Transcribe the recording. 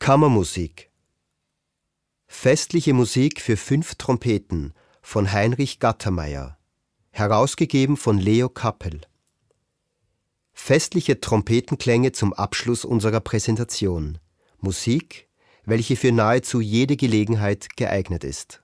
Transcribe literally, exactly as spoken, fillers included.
Kammermusik. Festliche Musik für fünf Trompeten von Heinrich Gattermeier, herausgegeben von Leo Kappel. Festliche Trompetenklänge zum Abschluss unserer Präsentation. Musik, welche für nahezu jede Gelegenheit geeignet ist.